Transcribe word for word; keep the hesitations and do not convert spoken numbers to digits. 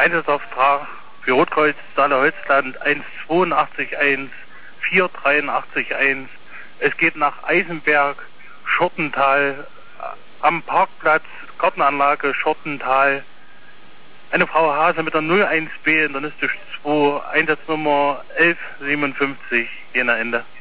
Einsatzauftrag für Rotkreuz Saale-Holzland eins zwei acht eins vier drei acht eins. Es geht nach Eisenberg, Schortental, am Parkplatz, Gartenanlage Schortental. Eine Frau Hase mit der null eins B in der Liste zwei, Einsatznummer elf siebenundfünfzig, Jena Ende.